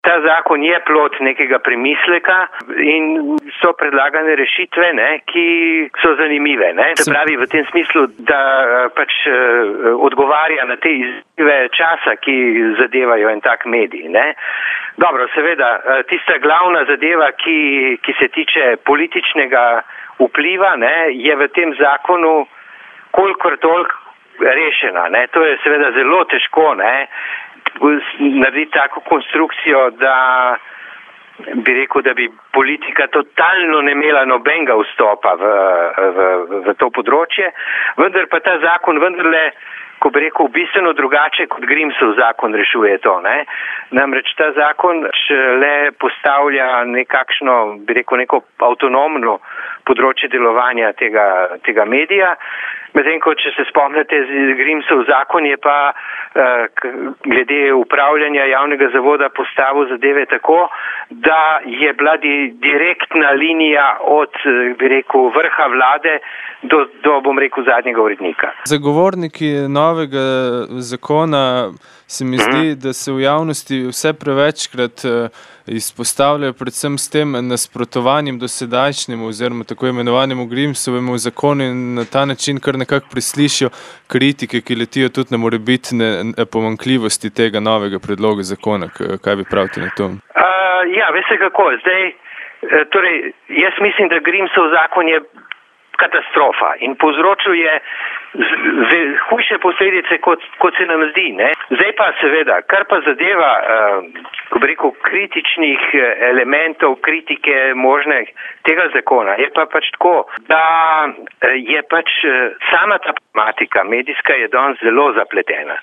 Ta zakon je plod nekega premisleka in so predlagane rešitve, ki so zanimive. Se pravi v tem smislu, da pač odgovarja na te izzive časa, ki zadevajo en tak medij. Dobro, seveda, tista glavna zadeva, ki se tiče političnega vpliva, je v tem zakonu kolikor toliko rešena. To je seveda zelo težko, narediti tako konstrukcijo, da bi rekel, da bi politika totalno ne imela nobenega vstopa v to področje, vendar pa ta zakon vendarle, ko bi rekel, bistveno drugače kot Grimsov zakon rešuje to. Namreč ta zakon le postavlja nekakšno, bi rekel, neko avtonomno področje delovanja tega medija. Medtem ko, če se spomnite, Grimsov zakon je pa glede upravljanja javnega zavoda postavil zadeve tako, da je bila direktna linija od, bi rekel, vrha vlade do bom rekel, zadnjega urednika. Zagovorniki novega zakona se mi zdi, da se v javnosti vse prevečkrat izpostavljajo predvsem s tem nasprotovanjem dosedajšnjemu oziroma tako imenovanemu Grimsovemu zakonu in na ta način kar nekako preslišijo kritike, ki letijo tudi na morebitne pomanjkljivosti tega novega predloga zakona. Kaj bi pravite na to? Veste kako, torej, jaz mislim, da Grimsov zakon je katastrofa in povzročil je hujše posledice, kot se nam zdi. Zdaj pa seveda, kar pa zadeva, ko bi rekel, kritičnih elementov, kritike možne tega zakona, je pa pač tako, da je pač sama ta problematika medijska je danes zelo zapletena.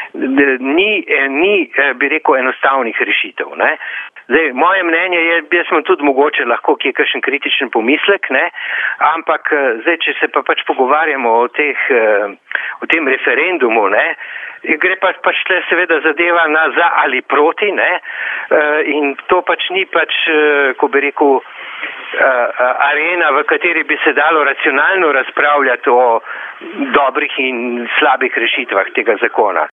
Ni, bi rekel, enostavnih rešitev. Zdaj, moje mnenje je, jaz sem tudi mogoče lahko kje kakšen kritičen pomislek, ampak zdaj, če se pa pač pogovarjamo o tem referendumu, gre pač tle seveda zadeva na za ali proti, in to pač ni pač, ko bi rekel, arena, v kateri bi se dalo racionalno razpravljati o dobrih in slabih rešitvah tega zakona.